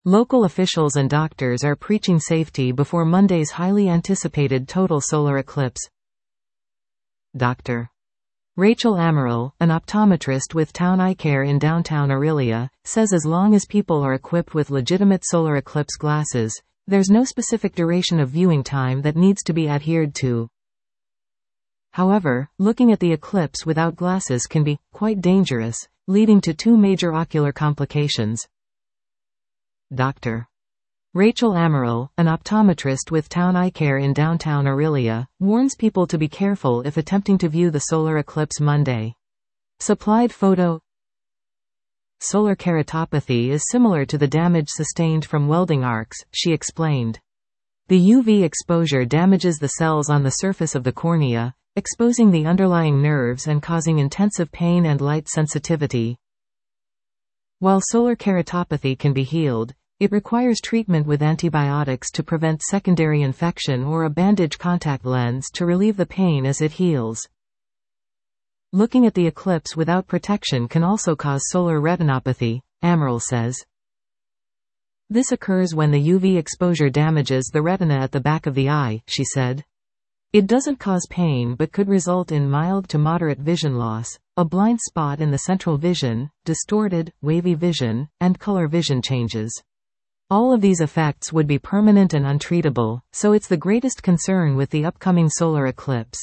Local officials and doctors are preaching safety before Monday's highly anticipated total solar eclipse. Dr. Rachel Amaral, an optometrist with Town Eye Care in downtown Aurelia, says as long as people are equipped with legitimate solar eclipse glasses, there's no specific duration of viewing time that needs to be adhered to. However, looking at the eclipse without glasses can be quite dangerous, leading to two major ocular complications. Dr. Rachel Amaral, an optometrist with Town Eye Care in downtown Aurelia, warns people to be careful if attempting to view the solar eclipse Monday. Supplied photo. Solar keratopathy is similar to the damage sustained from welding arcs, she explained. The UV exposure damages the cells on the surface of the cornea, exposing the underlying nerves and causing intensive pain and light sensitivity. While solar keratopathy can be healed, it requires treatment with antibiotics to prevent secondary infection or a bandage contact lens to relieve the pain as it heals. Looking at the eclipse without protection can also cause solar retinopathy, Amaral says. This occurs when the UV exposure damages the retina at the back of the eye, she said. It doesn't cause pain but could result in mild to moderate vision loss, a blind spot in the central vision, distorted, wavy vision, and color vision changes. All of these effects would be permanent and untreatable, so it's the greatest concern with the upcoming solar eclipse.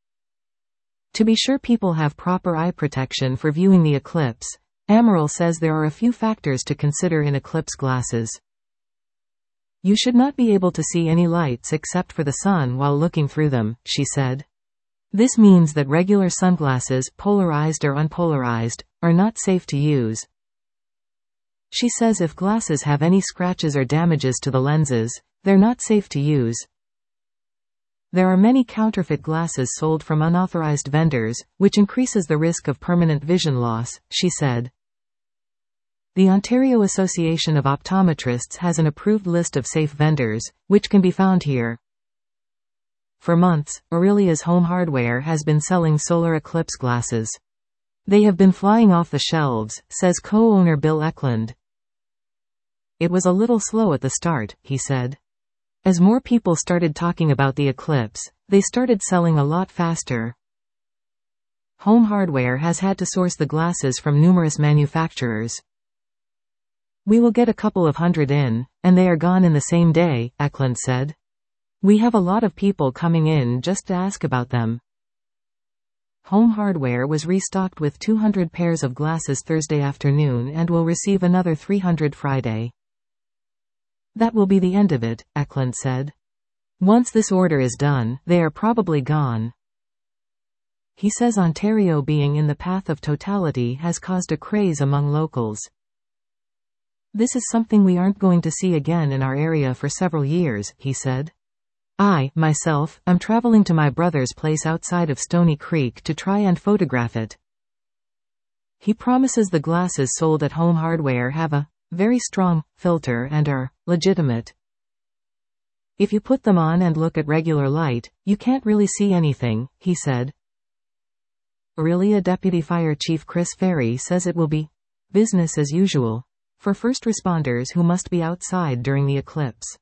To be sure people have proper eye protection for viewing the eclipse, Amaral says there are a few factors to consider in eclipse glasses. You should not be able to see any lights except for the sun while looking through them, she said. This means that regular sunglasses, polarized or unpolarized, are not safe to use. She says if glasses have any scratches or damages to the lenses, they're not safe to use. There are many counterfeit glasses sold from unauthorized vendors, which increases the risk of permanent vision loss, she said. The Ontario Association of Optometrists has an approved list of safe vendors, which can be found here. For months, Aurelia's Home Hardware has been selling solar eclipse glasses. They have been flying off the shelves, says co-owner Bill Eklund. It was a little slow at the start, he said. As more people started talking about the eclipse, they started selling a lot faster. Home Hardware has had to source the glasses from numerous manufacturers. We will get a couple of hundred in, and they are gone in the same day, Eklund said. We have a lot of people coming in just to ask about them. Home Hardware was restocked with 200 pairs of glasses Thursday afternoon and will receive another 300 Friday. That will be the end of it, Eklund said. Once this order is done, they are probably gone. He says Ontario being in the path of totality has caused a craze among locals. This is something we aren't going to see again in our area for several years, he said. I, myself, am traveling to my brother's place outside of Stony Creek to try and photograph it. He promises the glasses sold at Home Hardware have a very strong filter and are legitimate. If you put them on and look at regular light, you can't really see anything, he said. Aurelia Deputy Fire Chief Chris Ferry says it will be business as usual for first responders who must be outside during the eclipse.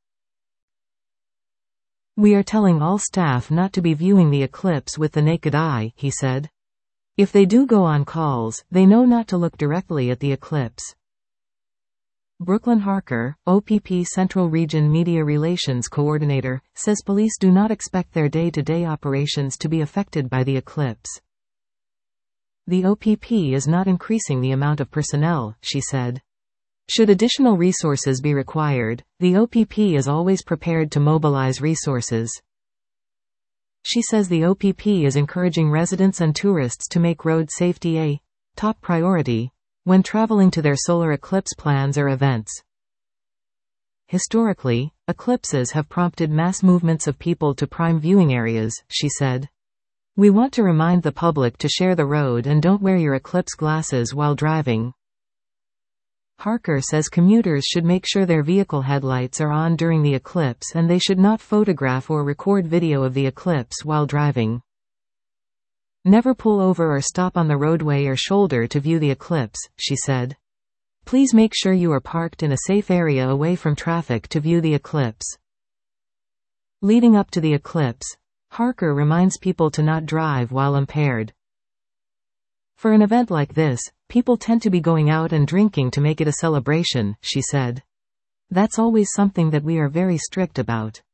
We are telling all staff not to be viewing the eclipse with the naked eye, he said. If they do go on calls, they know not to look directly at the eclipse. Brooklyn Harker, OPP Central Region Media Relations Coordinator, says police do not expect their day-to-day operations to be affected by the eclipse. The OPP is not increasing the amount of personnel, she said. Should additional resources be required, the OPP is always prepared to mobilize resources. She says the OPP is encouraging residents and tourists to make road safety a top priority when traveling to their solar eclipse plans or events. Historically, eclipses have prompted mass movements of people to prime viewing areas, she said. We want to remind the public to share the road and don't wear your eclipse glasses while driving. Harker says commuters should make sure their vehicle headlights are on during the eclipse and they should not photograph or record video of the eclipse while driving. Never pull over or stop on the roadway or shoulder to view the eclipse, she said. Please make sure you are parked in a safe area away from traffic to view the eclipse. Leading up to the eclipse, Harker reminds people to not drive while impaired. For an event like this, people tend to be going out and drinking to make it a celebration, she said. That's always something that we are very strict about.